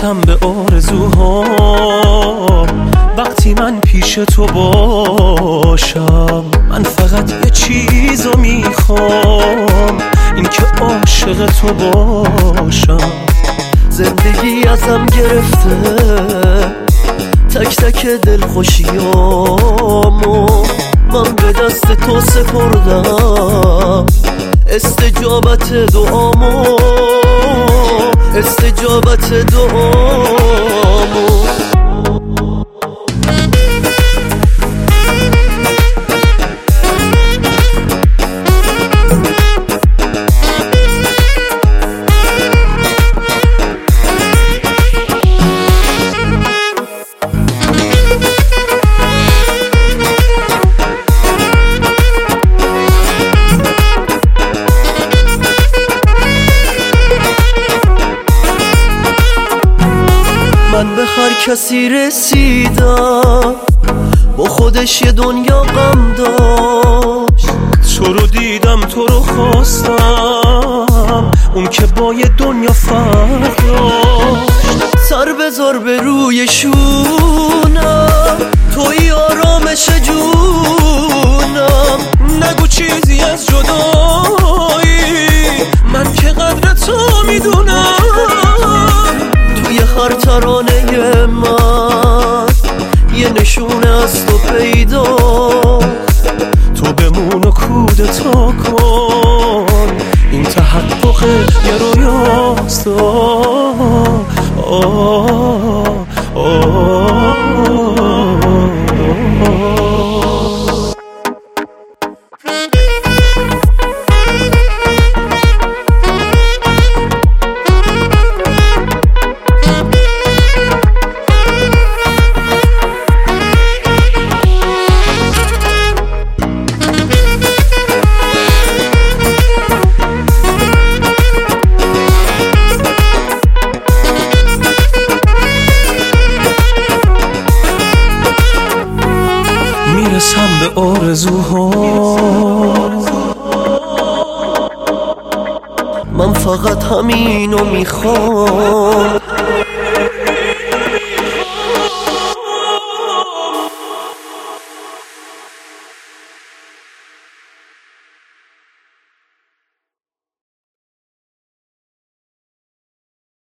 میرسم به آرزوها وقتی من پیش تو باشم. من فقط یه چیزو میخوام، این که عاشق تو باشم. زندگی ازم گرفته تک تک دلخوشیامو، من به دست تو سپردم استجابت دعامو، استجابت دعامو. من به هر کسی رسیدم با خودش یه دنیا غم داشت. تو رو دیدم تو رو خواستم، اون که با یه دنیا فرق داشت. سر بذار به روی شونم، توی آرامش جونم. نگو چیزی از جدایی، من که قدر تو میدونم. توی هر ترانه من یه نشونه از تو پیدا. تو بمون و کودتا کن، این تحقق یه رویاست. میرسم به آرزوها، من فقط همینو میخوام.